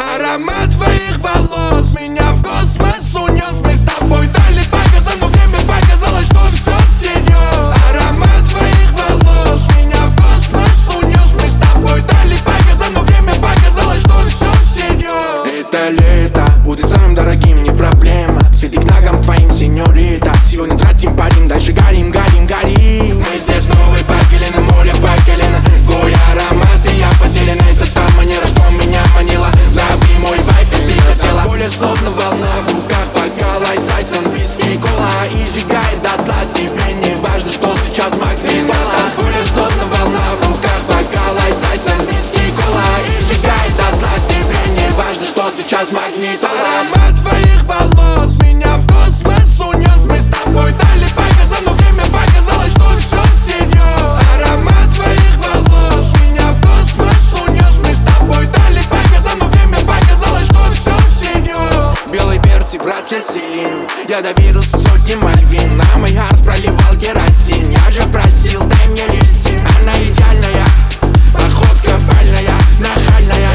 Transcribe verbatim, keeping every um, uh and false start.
Аромат твоих волос меня в космос унес. Мы с тобой дали по газам, но время показало, что все всерьез. Аромат твоих волос меня в космос унес. Мы с тобой дали по газам, но время показало, что все всерьез. Это лето будет самым дорогим, не проблема. Свети к ногам твоим, сеньорита. Сегодня тратим парим, дальше горим, горим, горим. Мы здесь новые по колено, море по колено. Твой аромат и я потерян. Это та манера, что меня манила. Лови мой вайб, как ты хотела. Поле словно волна в руках, бокал айсайсон, виски и кола. И сжигает дотла, тебе не важно, что сейчас магнитола. Поле словно волна в руках, бокал айсайсон, виски и кола. И сжигает дотла, тебе не важно, что сейчас магнитола. Аромат твоих волос меня в космос унес. Мы с тобой дали по газам, но время показало, что все всерьез. Аромат твоих волос меня в космос унес. Мы с тобой дали по газам, но время показало, что все всерьез. Белые перцы, братья Селин. Я доверился сотне Мальвин. На мой хард проливал керосин. Я же просил, дай мне лисин. Она идеальная, походка бальная, нахальная.